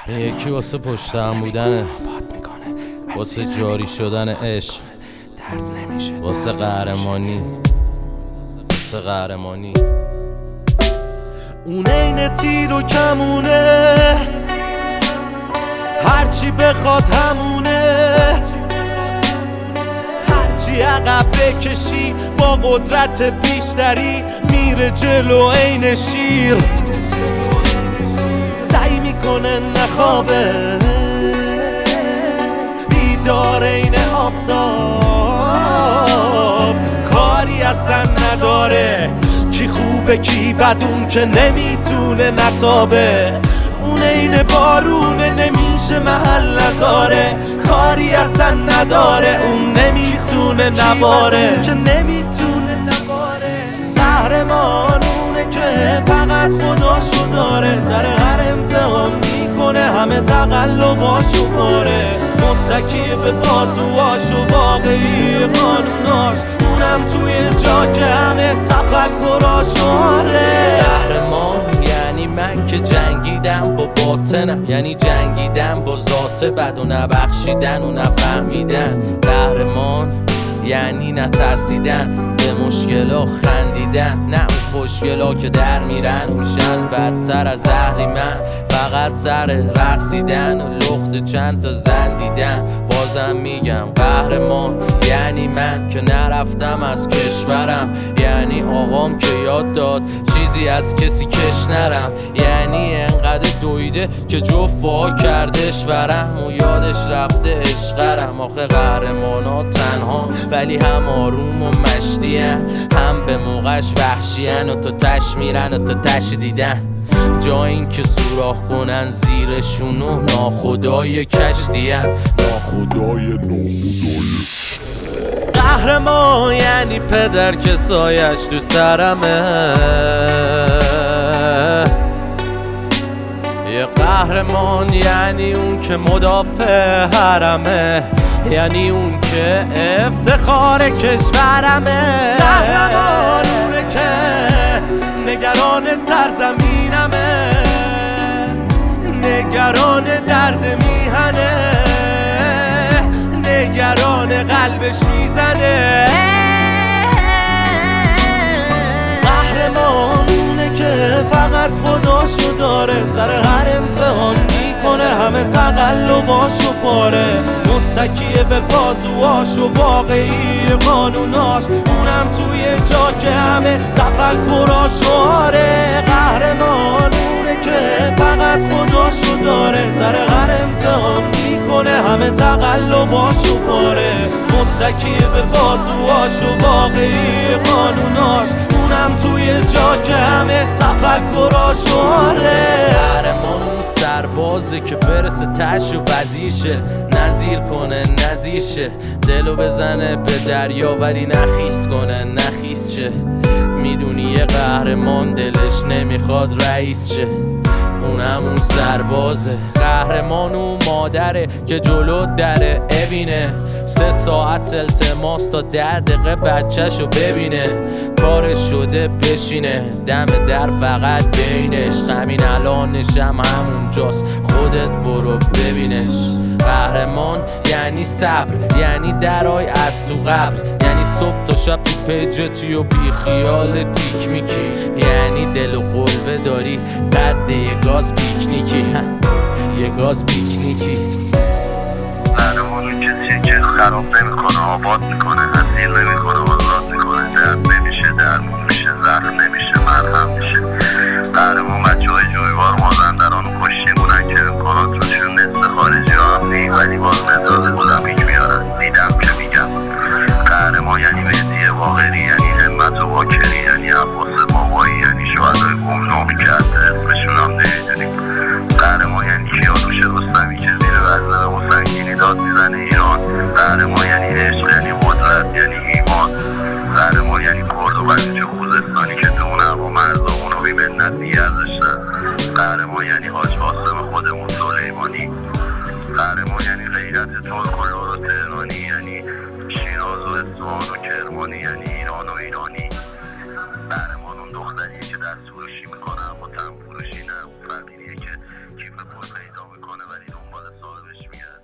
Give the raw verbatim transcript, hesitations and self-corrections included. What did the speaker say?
یکی واسه پشت هم بودنه، واسه جاری شدن عشق، واسه قهرمانی، واسه قهرمانی. اون این تیر و کمونه، هرچی بخواد همونه، هرچی عقب بکشی با قدرت بیشتری میره جلو عین شیر. سعی میکنه نخوابه، بیدار این آفتاب، کاری اصلا نداره کی خوبه کی بد، اون که نمیتونه نتابه. اون این بارونه نمیشه محل نذاره، کاری اصلا نداره اون نمیتونه نباره، که نمیتونه نباره. قهرمان اونه که فقط خداشو داره، سر هر امتحان میکنه همه تقلباشو باره، متکی به بازوهاش و واقعی قانوناش، اونم توی جا که همه تفکراشو آره. قهرمان یعنی من که جنگیدم با باطنم، یعنی جنگیدم با ذات بد و نبخشیدن و نفهمیدن. قهرمان یعنی نترسیدن، به مشکلا خندیدن، نه اون خوشگلا که در میرن میشن بدتر از اهریمن. فقط سر رقصیدن و لخت چند تا زن دیدن. بازم میگم قهرمان یعنی من که نرفتم از کشورم، یعنی آقام که یاد داد چیزی از کسی کش نرم، یعنی انقدر دویده که جفا کردش ورم و یادش رفته عشقرم. آخه قهرمانا تنها ولی هم آروم و مشتیان، هم به موقعش وحشیان و تو تش میرن و تو تش دیدن، جا این که سوراخ کنن زیرشونو ناخدای کشتیان، ناخدای ناخدای. قهرمان یعنی پدر که سایش تو سرمه، یه قهرمان یعنی اون که مدافع حرمه، یعنی اون که افتخار کشورمه. قهرمان اونه که نگران سرزمینمه، نگران درد میهنه، نگران قلبش میزنه. قهرمان اونه که فقط خداشو داره، سر هر امتحان میکنه همه تقلباشو پاره، متکیه به بازوهاش و واقعی قانوناش، اونم توی جا که همه تفکراشو آره. قهرمان اونه که فقط خداشو داره، سر هر امتحان میکنه همه تقلباشو پاره، متکیه به بازوهاش و واقعی قانوناش، اونم توی جا که همه تفکراشو آره. قهرمان اون سربازه که برسه تش و وزیشه، نظیر کنه نزیشه، دلو بزنه به دریا ولی نخیس کنه نخیس شه. میدونی یه قهرمان دلش نمیخواد رئیس شه، اونم اون سربازه. قهرمان اون مادره که جلو دره ببینه، سه ساعت التماس تا ده دقیقه بچه‌شو ببینه، کارش شده بشینه دم در فقط بینش، همین الانشم همونجاست خودت برو ببینش. قهرمان یعنی صبر، یعنی درای از تو قبر، یعنی صبح تا شب تو پیجتی و بی خیال تیک میکی، یعنی دل و قلبه داری قد یه گاز پیکنیکی، یه گاز پیکنیکی. قهرمانو کسیه که خراب نمیکنه آباد میکنه، اسیر نمیکنه آزاد میکنه، درد نمیشه درمون میشه، زخم نمیشه مرهم میشه. قهرمان بچه های جویبار مازندرانو کشتیمونن که امکانات روشون نصف خارجی ها هم نی، ولی باز مداد گلمیک میارن دیدم که میگم. قهرمان یعنی مهدی باقری، یعنی همت و باکری، یعنی عباس بابایی، یعنی شهدای گمنامی که حتی اسمشون هم نمیدونیم. قهرمان یعنی کیانوش رستمی که زیر وزنه و سنگینی داد میزنه ایران. قهرمان یعنی عشق، یعنی قدرت، یعنی ایمان. قهرمان یعنی کرد و بلوچ خوزستانی که تو اون هوا مرزامون رو بی منت نیاز داشتن. قهرمان یعنی حاج قاسم خودمون سلیمانی. قهرمان یعنی غیرت ترک و لور و تهرانی، یعنی شیراز و اصفهان و کرمانی، یعنی ایران و ایرانی. قهرمان اون دختریه که دست فروشی میکنه اما تن فروشی نه، اون فقیریه که کیف پول پیدا میکنه ولی دنبال صاحبش میگرده.